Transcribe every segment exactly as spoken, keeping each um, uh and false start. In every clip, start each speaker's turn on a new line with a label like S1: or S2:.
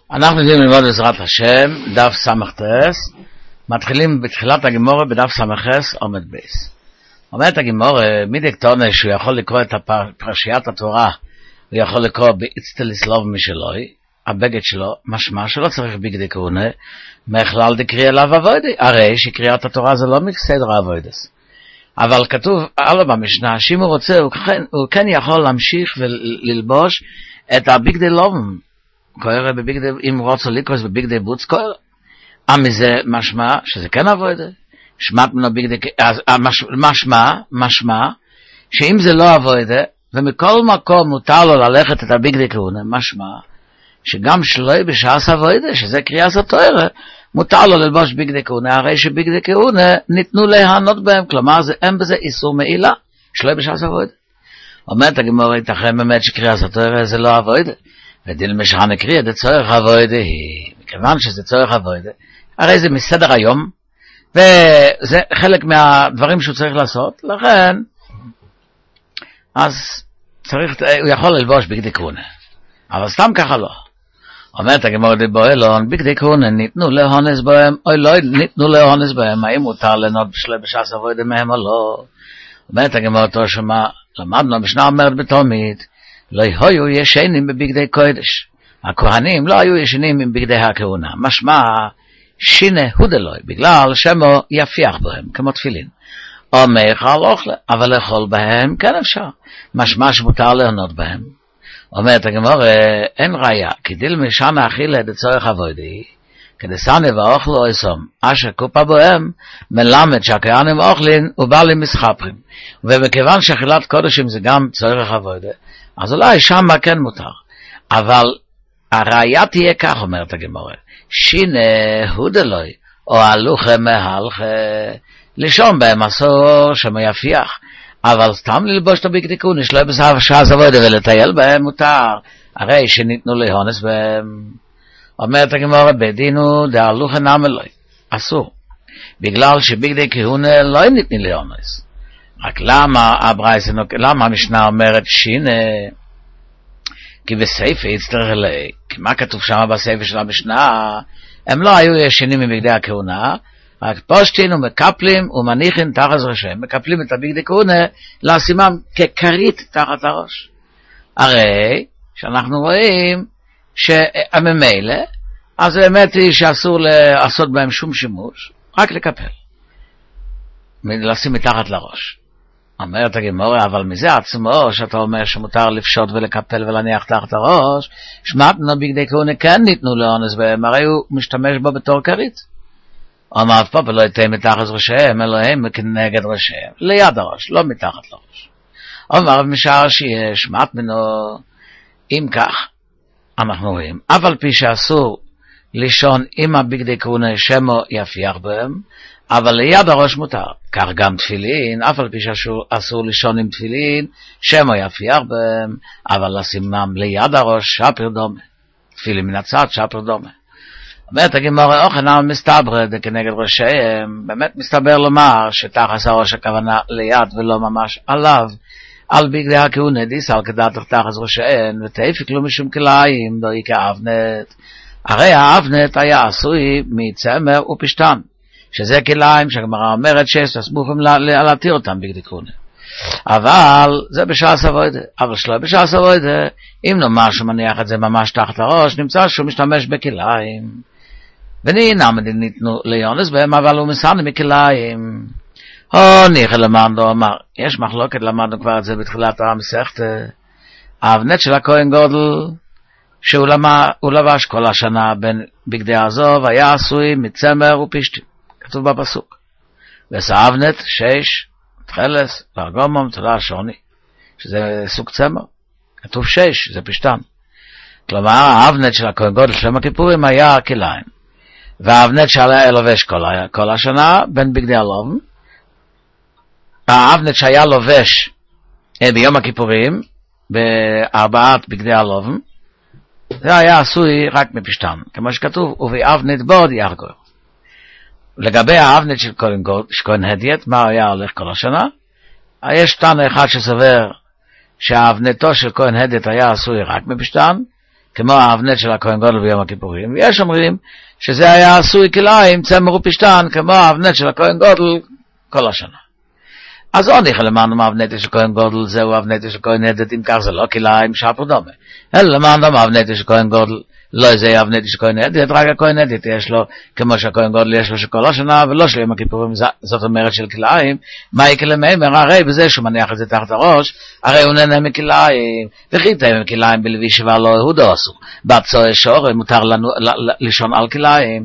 S1: אנחנו יודעים ללמוד בעזרת השם, דף סמ"ס, מתחילים בתחילת הגמורה בדף סמ"ס עומד בייס. אומרת הגמורה, מדי קטונה שהוא יכול לקרוא את פרשיית התורה, הוא יכול לקרוא באצטליס לוב משלוי, הבגד שלו, משמע שלא צריך בגדי כהונה, מכלל דקריא אליו אבוידי, הרי שקריאת התורה זה לא מסדר אבוידס. אבל כתוב, הלאה במשנה, שאם הוא רוצה, הוא כן, הוא כן יכול להמשיך וללבוש את הבגדי לובם, קורא בבגדי, אם הוא רוצה לקרוס בבגדי בוץ, קורא. מזה משמע, שזה כן אבוידי, שמעת מנו בגדי, אז משמע, משמע, שאם זה לא אבוידי, ומכל מקום מותר לו ללכת את הבגדי כהונה, משמע, שגם שלוי בשעס אבוידי, שזה קריאת התורה, מותר לו ללבוש בגדי כהונה, הרי שבגדי כהונה ניתנו להיענות בהם, כלומר זה אין בזה איסור מעילה, שלוי בשעס אבוידי. אומרת הגמורה, ייתכן באמת שקריאת התורה זה לא אבוידי, ודיל משען הקריא, זה צורך אבוידי היא, מכיוון שזה צורך אבוידי, הרי זה מסדר היום, וזה חלק מהדברים שהוא צריך לעשות, לכן, אז צריך, הוא יכול ללבוש בגדי כהונה, אבל סתם ככה לא. אומרת הגמורה דבוילון, בגדי כהונה ניתנו להונס בהם, אוי לא ניתנו להונס בהם, האם מותר לנות בשלי בשעס אבוידי מהם או לא? אומרת הגמורה תושמה, למדנו משנה אומרת בתומית, לא היו ישנים בבגדי קודש. הכהנים לא היו ישנים עם בגדי הכהונה. משמע שינה הודלוי, בגלל שמו יפיח בהם, כמו תפילין. או מאכל אוכל, אבל לאכול בהם כן אפשר. משמע שמותר להנות בהם. אומרת הגמורה, אין ראיה, כי דיל משם האכילה דצורך אבוידי, כדסני ואוכל או אסום, אשר קופה בהם, מלמד שהכהנים אוכלין ובעלים מסחפרים. ומכיוון שאכילת קודשים זה גם צורך אבוידי, אז אולי שם כן מותר. אבל הראיה תהיה כך, אומרת הגמורה, שינה הודלוי, או הלוכה מהלכה, לישון בהם אסור שמייפיח, אבל סתם ללבוש את הבגדי כהונה, שלא בסוף שעס אבוידי ולטייל בהם מותר, הרי שניתנו להונס בהם. אומרת הגמורה, בדינו דהלוכה נמלוי, אסור, בגלל שבגדי כהונה לא ניתנו להונס. רק למה הברייתא, למה המשנה אומרת שינה? כי בספר יצטרך אלי, כי מה כתוב שם בספר של המשנה? הם לא היו ישנים מבגדי הכהונה, רק פושטין ומקפלים ומניחים תחת ראשיהם, מקפלים את הבגדי כהונה לשימם ככרית תחת הראש. הרי שאנחנו רואים שהממילא, אז האמת היא שאסור לעשות בהם שום שימוש, רק לקפל, לשים מתחת לראש. אומרת הגמורה, אבל מזה עצמו שאתה אומר שמותר לפשוט ולקפל ולהניח תחת הראש, שמעתנו בגדי כהונה כן ניתנו להונס בהם, הרי הוא משתמש בו בתור כרית. אומר פה ולא יתאים מתחת ראשיהם, אלוהים כנגד ראשיהם, ליד הראש, לא מתחת לראש. אומר משער שיש, שמעתנו, אם כך, אנחנו רואים, אבל פי שאסור לישון עם הבגדי כהונה שמו יפיח בהם, אבל ליד הראש מותר, כך גם תפילין, אף על פי שאסור לישון עם תפילין, שמו יפיח בהם, אבל לשימם ליד הראש שפר דומה, תפילין מן הצד שפר דומה. אומרת הגמורה, אוכנה מסתבר כנגד ראשיהם, באמת מסתבר לומר שתחת הראש הכוונה ליד ולא ממש עליו, על בגדי הכהונה דיסל כדעת תחת ראשיהם, ותאפיק לו משום כליים, דוי כאבנת. הרי האבנת היה עשוי מצמר ופשטן, שזה כליים שהגמרא אומרת שיש לסמוכים להתיר אותם בגדי כהונה. אבל זה בשעס אבוידי, אבל שלא בשעס אבוידי, אם נאמר שמניח את זה ממש תחת הראש, נמצא שהוא משתמש בכליים. ונהינם ניתנו להונס בהם, אבל הוא מסענה מכליים. או ניחא למדנו, אמר, יש מחלוקת, למדנו כבר את זה בתחילת המסכת, האבנת של הכהן גודל, שהוא לבש כל השנה בין בגדי העזוב, היה עשוי מצמר ופשטין, כתוב בפסוק. וסאבנת שש, תחלס, וארגומום, תודה שוני, שזה סוג צמר, כתוב שש, זה פשטן. כלומר, האבנת של הכהן גודל של יום הכיפורים היה כליים, והאבנת שהיה לובש כל, כל השנה בין בגדי הלובן, האבנת שהיה לובש ביום הכיפורים, בארבעת בגדי הלובן, זה היה עשוי רק מפשטן, כמו שכתוב, ובאבנת בוד יחגור. לגבי האבנת של כהן הדיית, מה היה הולך כל השנה? יש תנא אחד שסובר שהאבנתו של כהן הדיית היה עשוי רק מפשטן, כמו האבנט של הכהן גודל ביום הכיפורים, ויש אומרים שזה היה עשוי כלאיים צמר ופשטן, כמו האבנט של הכהן גודל כל השנה. אז עוד איך למענו מהאבנט של כהן גודל, זהו האבנט של כהן נדת, אם כך זה לא כלאיים שפר דומה. אלא למענו מהאבנט של כהן גודל, לא זה האבנט של כהן נדת, רק הכהן נדת יש לו, כמו שהכהן גודל יש לו שכל השנה, ולא של יום הכיפורים, זאת אומרת של כלאיים. מה יקרה למאמר? הרי בזה שהוא מניח את זה תחת הראש, הרי הוא נהנה מכלאיים, וחיתה מכלאיים בלוי שווה לו יהודו אסור. בצוע שור מותר לנו לישון על כלאיים.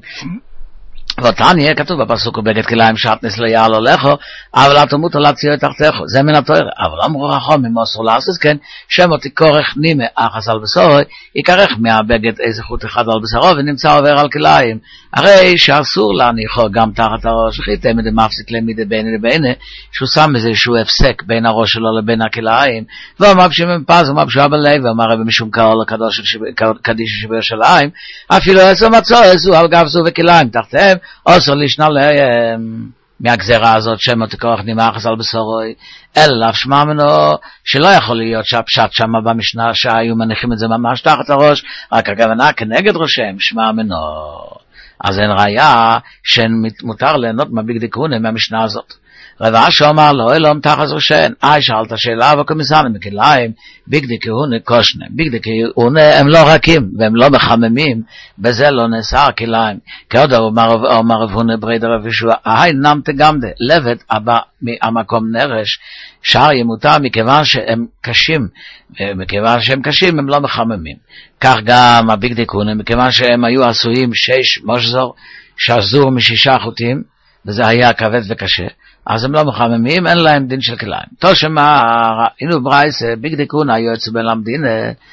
S1: ותניא כתוב בפסוק ובגד כלאיים שעטנס לא יעל הולכו, אבל אתה מותר להציע תחתיכו, זה מן התורה. אבל אמרו חכמים אסור לעשות כן, שמא תכורך נימה אחס על בשורי, יקרח מהבגד איזה חוט אחד על בשרו ונמצא עובר על כלאיים. הרי שאסור להניחו גם תחת הראש, וכי תמיד מפסיק למידי ביני לביני, שהוא שם איזשהו הפסק בין הראש שלו לבין הכלאיים, ומבשים מפז ומבשו בלב, ואמר רבי משום קרא לקדוש קדיש שבירושלים, אפילו עשו מצוא עשו על גב זו וכלאיים תחתיהם, אוסר לשנה להם מהגזרה הזאת שמא תכורך נימה אחס על בשרוי, אלא שמע ממנו שלא יכול להיות שהפשט שם במשנה שהיו מניחים את זה ממש תחת הראש, רק הכוונה כנגד ראשם שמע ממנו. אז אין ראיה שמותר ליהנות מהבגדי כהונה מהמשנה הזאת. רב אשר אמר לו, אלום תחת ראשן, אי שאלת שאלה וכמיסן מכלאיים, בגדי כהונה קושנה. בגדי כהונה הם לא רכים והם לא מחממים, בזה לא נאסר כלאיים. כעוד אומר רב הונה בריד רב ישוע, אי נם תגמדה, לבד הבא מהמקום נרש, שער ימותר מכיוון שהם קשים, מכיוון שהם קשים הם לא מחממים. כך גם הבגדי כהונה, מכיוון שהם היו עשויים שש מושזור, שזור משישה חוטים, וזה היה כבד וקשה, אז הם לא מחממים, אין להם דין של כלאיים. תושמה, אינו ברייס, בגדי כהונה יועץ בין למדינה,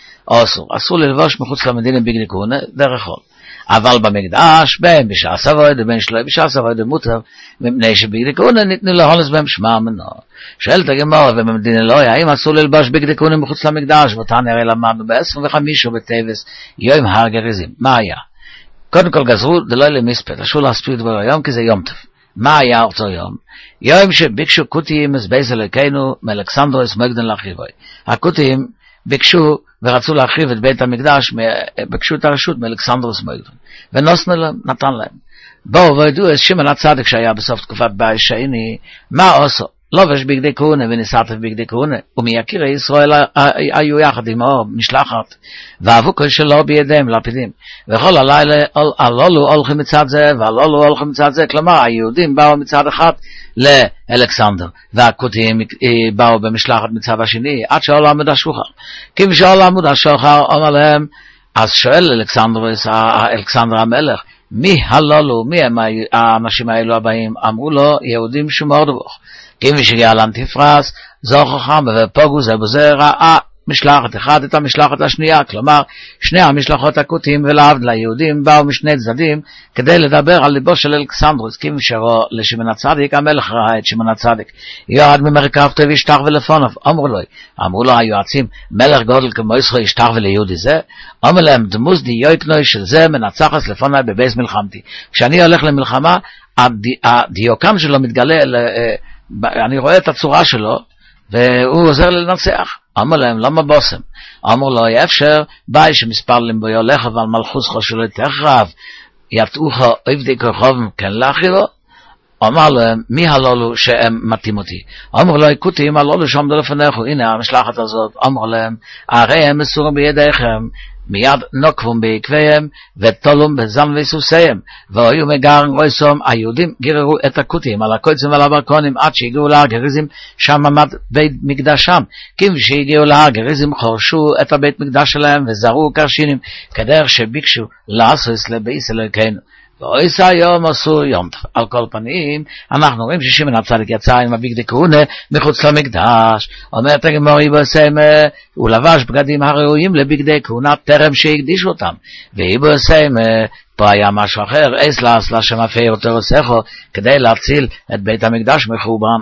S1: אסור. אסור ללבוש מחוץ למדינה בגדי כהונה, דרך כל. אבל במקדש, בין בשעה סבויד, בין שלוי בשעה סבויד מותר, מפני שבגדי כהונה ניתנו להונס בהם שמע מנו. שואלת הגמרא, ובמדינה לא היה, האם אסור ללבוש בגדי כהונה מחוץ למקדש, ואותן הרי למדנו ב-עשרים וחמש בטבס, יום הר גריזים. מה היה? קודם כל גזרו, זה לא יהיה למספר, אסור להספיק דבר היום, כי זה יום טוב. מה היה אותו יום? יום שביקשו כותיים מסבייס אלוקינו מאלכסנדרוס מגדן להחריבוי. הכותיים ביקשו ורצו להחריב את בית המקדש, ביקשו את הרשות מאלכסנדרוס מגדן. ונוסנו להם, נתן להם. בואו וידעו את שמעון הצדיק שהיה בסוף תקופת בית שני, מה עשו? לובש בגדי כהונה וניסתף בגדי כהונה, ומיקירי ישראל היו יחד עמו משלחת, והאבוקות שלו בידיהם לפידים, וכל הלילה הלולו הולכים מצד זה, והלולו הולכים מצד זה, כלומר היהודים באו מצד אחד לאלכסנדר, והכותים באו במשלחת מצד השני, עד שעול עמוד השוחר. כיוון שעול עמוד השוחר אומר להם, אז שואל אלכסנדר, אלכסנדר המלך, מי הלולו, מי הם האנשים האלו הבאים? אמרו לו, יהודים שמורדבוך. כיוון שהגיע לאנטיפרס, זו חכם ופוגו זה בזה ראה משלחת אחד את המשלחת השנייה, כלומר שני המשלחות הכותים ולעבד ליהודים באו משני צדדים כדי לדבר על ליבו של אלכסנדרוס, כיוון שראו לשמעון הצדיק, המלך ראה את שמעון הצדיק ירד ממרכב טוב ישתח ולפוניו, אמרו לו, אמרו לו היועצים, מלך גודל כמו ישראל ישתח וליהודי זה, אמרו להם דמוס דיוקנוי של זה מנצחת לפוני בבייס מלחמתי, כשאני הולך למלחמה הדיוקן שלו מתגלה, אני רואה את הצורה שלו והוא עוזר לי לנצח. אמר להם, למה בוסם? אמר לו, אפשר, ביי שמספר להם בו יולך, אבל מלכוס חושלו תחרב, יתאוך עבדי כרחוב כן להחריבו? אמר להם, מי הלולו שהם מתאים אותי? אמר לו, יקוטים הלולו שעמדו לפניכו, הנה המשלחת הזאת. אמר להם, הרי הם מסורים בידיכם, מיד נוקבום בעקביהם ותולום בזם וסוסיהם, והיו מגרן רויסום, היהודים גיררו את הכותים על הקויצים ועל הברקונים עד שהגיעו להר גריזים, שם עמד בית מקדשם. כיוון שהגיעו להר גריזים חורשו את הבית מקדש שלהם וזרו קרשינים כדרך שביקשו לעשות לבייס אלוקינו, ואויס היום עשו יום טוב. על כל פנים אנחנו רואים ששמעון הצדיק יצא עם הבגדי כהונה מחוץ למקדש. אומרת הגמרא יבוסם, הוא לבש בגדים הראויים לבגדי כהונה טרם שהקדישו אותם, ויבוסם פה היה משהו אחר, אסלה אסלה שמפי יותר עושךו כדי להציל את בית המקדש מחורבן.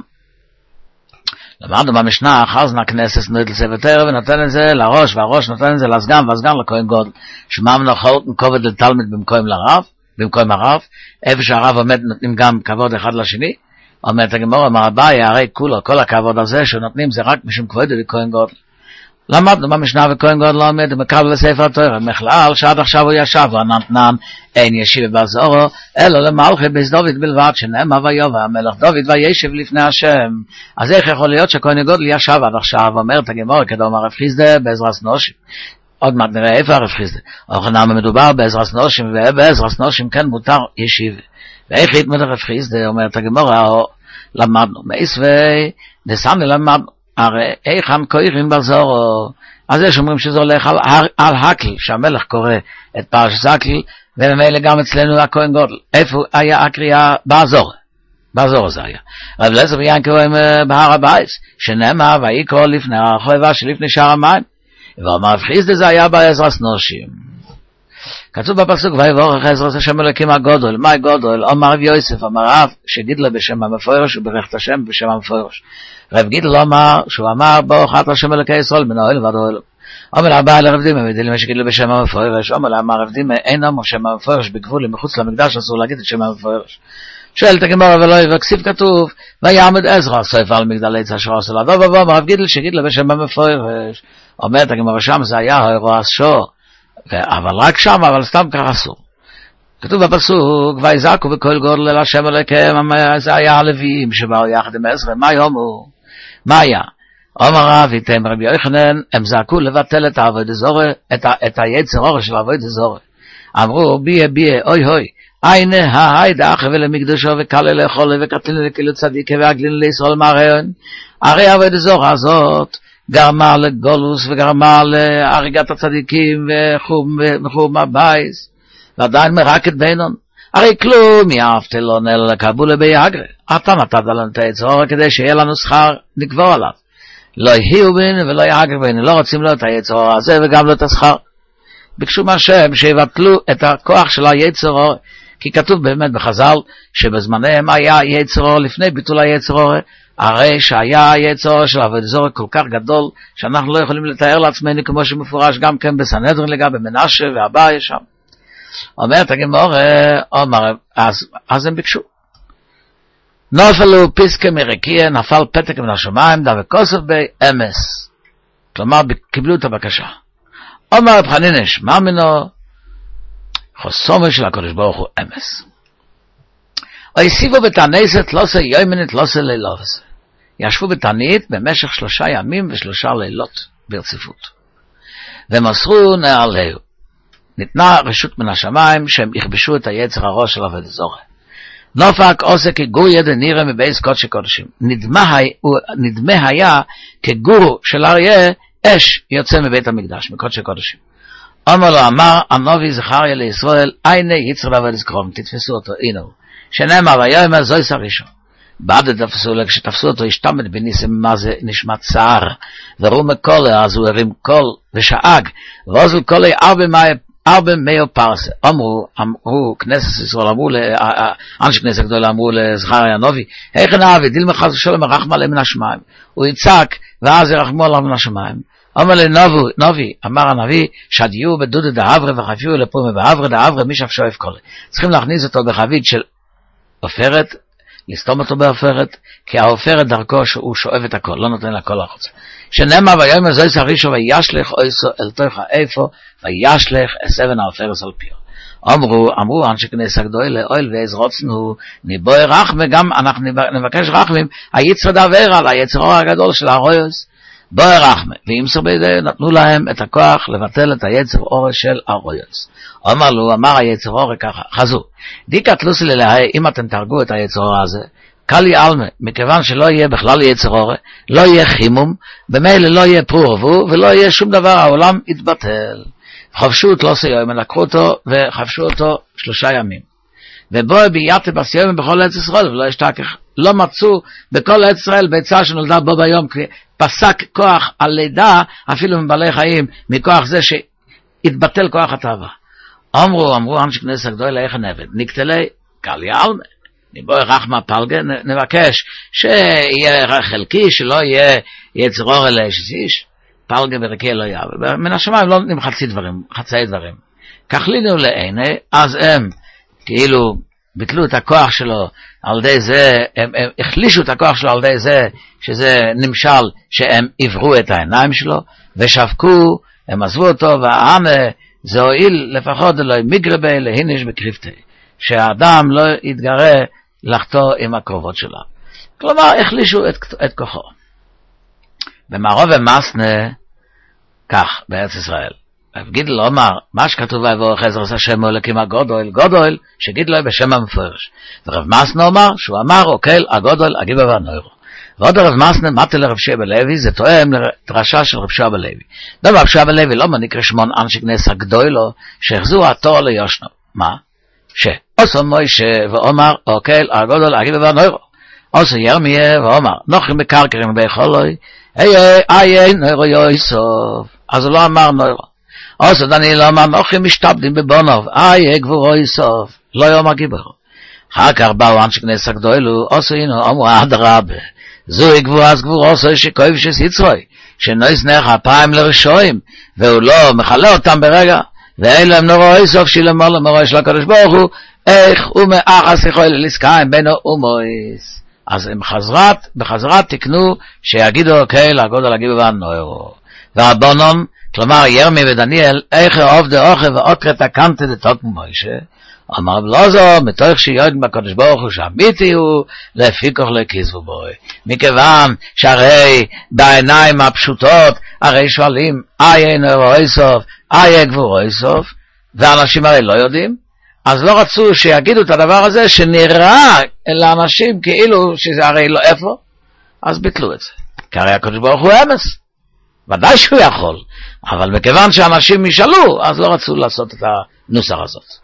S1: למדנו במשנה, חזנה כנסת נויד לסבתר ונותן את זה לראש, והראש נותן את זה לסגן והסגן לכהן גודל, שמם נאכול כובד לתלמיד במקום לרב, במקום הרב, איפה שהרב עומד נותנים גם כבוד אחד לשני. אומרת הגמרא, אמר אביי, הרי כולו, כל הכבוד הזה שנותנים זה רק משום כבוד לכהן גודל. למדנו במשנה וכהן גודל לומד ומקבל לספר התורה, בכלל שעד עכשיו הוא ישב וענתנן, אין ישיב בזורו, אלא למלכי בית דוד בלבד, שנאמר ויובא המלך דוד וישב לפני השם. אז איך יכול להיות שכהן גודל ישב עד עכשיו, אומרת הגמרא כדאמר רב חיסדא בעזרת נושים. עוד מעט נראה איפה הרב חיסדא. אוכנם מדובר בעזרת נושים, ובעזרת נושים כן מותר ישיב. ואיך יתמד הרב חיסדא, אומרת הגמרא, למדנו, מאיסווי, דסני למדנו. הרי איכם כהירים בזורו, אז יש אומרים שזה הולך על, על הקל, שהמלך קורא את פרשת הקל, וממילא גם אצלנו הכהן גודל. איפה היה הקריאה? באזור. באזור זה היה. רב אליעזר בן יעקב בהר הבית, שנאמר ויקרא לפני החובה שלפני שער המים, ואמר רב חיסדא זה היה בעזרת נושים. כתוב בפסוק ויבורך עזרת השם אלוקים הגודל. מה גודל? אמר רב יוסף, אמר רב שגידלה בשם המפורש וברך את השם בשם המפורש. רב גידל אמר, שהוא אמר ברוך אתה השם אלוקי ישראל מן האוהל ועד האוהל. אומר לבעל לרב דימה, ודימה שגידלה בשם המפורש, אומר לה, אמר רב דימה, אין אמר שם המפורש בגבול מחוץ למקדש, אסור להגיד את שם המפורש. שואלת הגמרא ולא וכסיב כתוב, ויעמד עזרא סוף על מגדל עץ אשר עשה לדוב ובוא, אמר רב גידל שגידלה בשם המפורש. אומרת הגמרא שם זה היה האירוע שור, אבל רק שם, אבל סתם כך אסור. כתוב בפסוק, ויזעקו בקול גודל אל השם אלוקיהם, זה היה הלוויים שבאו יחד עם עזרא, מה יאמרו? מה היה? אומר רב איתם רבי יוחנן, הם זעקו לבטל את העבודה זרה, את, את היצר אור של העבודה זרה. אמרו, ביה ביה, אוי אוי, הנה ההיידה חבל מקדשו וקלה לאכול וקטין לקילו צדיק ועגלין לישראל מרעיון. הרי העבודה זרה הזאת גרמה לגולוס וגרמה להריגת הצדיקים וחום הבייס, ועדיין מרקת בינון. הרי כלום יאפתלון אלא לקבולה ביגרה. אתה נתת לנו את היצור כדי שיהיה לנו שכר נקבור עליו. לא יהיו בין ולא יאגר בין, לא רוצים לו את היצור הזה וגם לא את השכר. ביקשו מהשם שיבטלו את הכוח של היצור, כי כתוב באמת בחז"ל שבזמניהם היה יצור לפני ביטול היצור, הרי שהיה היצור של עבודה זרה כל כך גדול שאנחנו לא יכולים לתאר לעצמנו, כמו שמפורש גם כן בסנהדרין לגבי מנשה והבאי שם. אומרת הגמרא, אומר, אז, אז הם ביקשו. נופלו פיסקה מרקיע, נפל פתק מן השמיים, דא וכוסף בי אמס. כלומר, קיבלו את הבקשה. אומר רב חנינש, מה מנו? חוסומו של הקדוש ברוך הוא אמס. ויסיבו בתענסת לא עשה יומנית, לא עשה לילות. ישבו בתענית במשך שלושה ימים ושלושה לילות ברציפות. ומסרו נעליהו. ניתנה רשות מן השמיים שהם יכבשו את היצר הראש של עבודה זרה. נופק עושה כגוריה דנירא מבייס קודשי קודשים. נדמה, נדמה היה כגורו של אריה אש יוצא מבית המקדש, מקודשי קודשים. אומר לו, אמר הנביא זכריה לישראל, הנה יצר לעבוד זכרום, תתפסו אותו, הנה הוא. שנאמר, ויאמר זויס הראשון. בעד תפסו לו, כשתפסו אותו, השתמד בניסים מה זה נשמע צער, וראו מקולה, אז הוא הרים קול ושאג, ואוזל קולי ארבע מאי ארבע מאו פרסה. אמרו, אמרו, כנסת ישראל, אמרו, אנשי כנסת גדול, אמרו לזכריה הנביא, היכן אבי, דיל מחז ושלום הרחם עליהם מן השמיים. הוא יצעק, ואז ירחמו עליו מן השמיים. אמר לנביא, אמר הנביא, שדיו בדודה דאברה וחפיו לפומה באברה דאברה מישף שואף קולה. צריכים להכניס אותו בחבית של עופרת, לסתום אותו בעופרת, כי העופרת דרכו שהוא שואב את הכל, לא נותן לכל החוצה. שנאמר ויאמר זויס הראשון וישלח אויסו אל תוך האיפה, וישלח אסבן העופרת על פיו. אמרו, אמרו אנשי כנסת גדולה, אוהל ועזרוצנו, ניבוי רחמה, גם אנחנו נבקש רחמים, היצר דבר על היצר אור הגדול של הרויוס, בואי רחמה, וימסר בידי נתנו להם את הכוח לבטל את היצר אור של הרויוס. אמר לו, אמר היצר אור ככה, חזו, דיקת לוסי ללהי, אם אתם תרגו את היצר אור הזה, קלי אלמה, מכיוון שלא יהיה בכלל יצר אור, לא יהיה חימום, במילא לא יהיה פרו ולא יהיה שום דבר, העולם יתבטל. חפשו את לוסי יום, לקחו אותו וחפשו אותו שלושה ימים. ובואי בייתה בסיום בכל ארץ ישראל, ולא ישתכח. לא מצאו בכל ארץ ישראל ביצה שנולדה בו ביום, פסק כוח הלידה, אפילו מבעלי חיים, מכוח זה שהתבטל כוח התאווה. אמרו, אמרו, אנשי כנסת גדולה, איך נעבד? נקטלי, קלי אלמה. נבואי רחמה פלגה, נבקש שיהיה חלקי, שלא יהיה יצר אור אלה שיש, פלגה ברקי לא יהיה. מן השמיים לא נותנים חצי דברים, חצאי דברים. כך לינו לעיני, אז הם כאילו ביטלו את הכוח שלו על ידי זה, הם, הם החלישו את הכוח שלו על ידי זה, שזה נמשל שהם עברו את העיניים שלו, ושבקו, הם עזבו אותו, והעם זה הועיל לפחות אלוהי מגרבי להיניש בקריפתי, שהאדם לא יתגרה לחתור עם הקרובות שלו. כלומר, החלישו את, את כוחו. במערוב ומסנה, כך, בארץ ישראל. גיד לו אומר, מה שכתוב ויבוא חזר עשה שם מולקים הגודל, גודל, שגיד לו בשם המפורש. ורב מסנה אומר, שהוא אמר, אוקיל, הגודל, הגיבה והנוירו. ועוד רב מסנה, מתי לרב שבע לוי, זה תואם לדרשה של רב שבע לוי. דבר רב שבע לוי, לא מנקרא שמון אנשי כנס הגדולו, שהחזו התור ליושנו. מה? שעושו מוישה ואומר, אוקיל, הגודל, הגיבה והנוירו. עושו ירמיה ואומר, נוחים בקרקרים ביכולוי, איי איי איי נוירו יויסוף. אז הוא לא אמר נוירו. עושו דניאל אמר, נוחים משתבדים בבונוב, איי גבורו יסוף, לא יאמר גיברו. אחר כך באו אנשי כנס הגדולו, עושו אינו, אמרו עד רבה. זוהי גבורס גבורוסו שכואב שסיצרוי, שנויס נח הפעם לרשועים, והוא לא מחלה אותם ברגע, ואלה הם נורו איסוף שילמור למורו של הקדוש ברוך הוא, איך ומאחס יכול לסקיים בינו ומויס. אז הם חזרת, בחזרת תקנו שיגידו אוקיי לגודל הגיבו והנוירו. והבונום, כלומר ירמי ודניאל, איך עובדי אוכל ואוקרא תקנתי דתוק מוישה, אמר לא זו, מתוך שיועד בקדוש ברוך הוא שאמיתי הוא, לפי כוח לכיסבו בוי. מכיוון שהרי בעיניים הפשוטות, הרי שואלים, איי נוירו איסוף, איי גבורו איסוף, ואנשים הרי לא יודעים, אז לא רצו שיגידו את הדבר הזה, שנראה לאנשים כאילו שזה הרי לא איפה, אז ביטלו את זה. כי הרי הקדוש ברוך הוא אמס, ודאי שהוא יכול, אבל מכיוון שאנשים ישאלו, אז לא רצו לעשות את הנוסח הזאת.